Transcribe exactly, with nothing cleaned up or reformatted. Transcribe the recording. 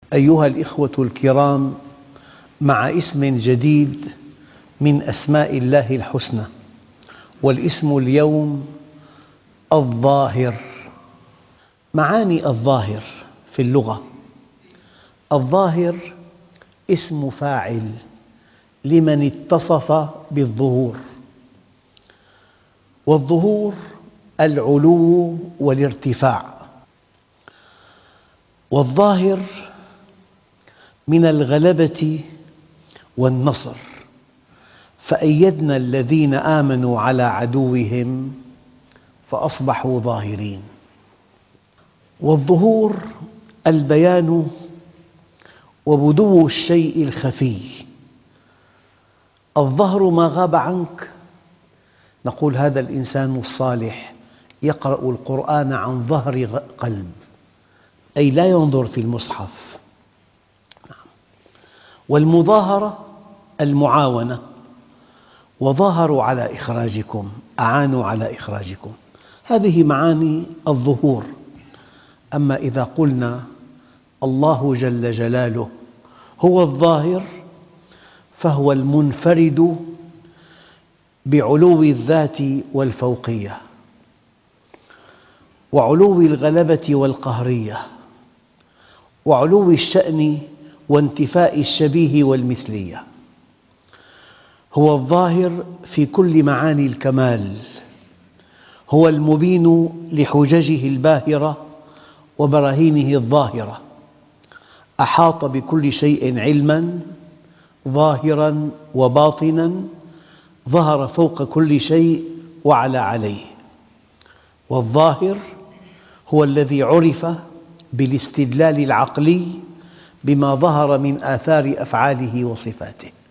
أيها الإخوة الكرام، مع اسم جديد من أسماء الله الحسنى، والاسم اليوم الظاهر. معاني الظاهر في اللغة: الظاهر اسم فاعل لمن اتصف بالظهور، والظهور العلو والارتفاع، والظاهر من الغلبة والنصر، فأيدنا الذين آمنوا على عدوهم فأصبحوا ظاهرين. والظهور البيان وبدو الشيء الخفي. الظهر ما غاب عنك، نقول هذا الإنسان الصالح يقرأ القرآن عن ظهر قلب، أي لا ينظر في المصحف. والمظاهرة المعاونة، وظاهروا على إخراجكم، أعانوا على إخراجكم، هذه معاني الظهور. أما إذا قلنا الله جل جلاله هو الظاهر، فهو المنفرد بعلو الذات والفوقية، وعلو الغلبة والقهرية، وعلو الشأن وانتفاء الشبيه والمثلية. هو الظاهر في كل معاني الكمال، هو المبين لحججه الباهرة وبراهينه الظاهرة، أحاط بكل شيء علماً ظاهراً وباطناً، ظهر فوق كل شيء وعلى عليه. والظاهر هو الذي عرف بالاستدلال العقلي بما ظهر من آثار أفعاله وصفاته.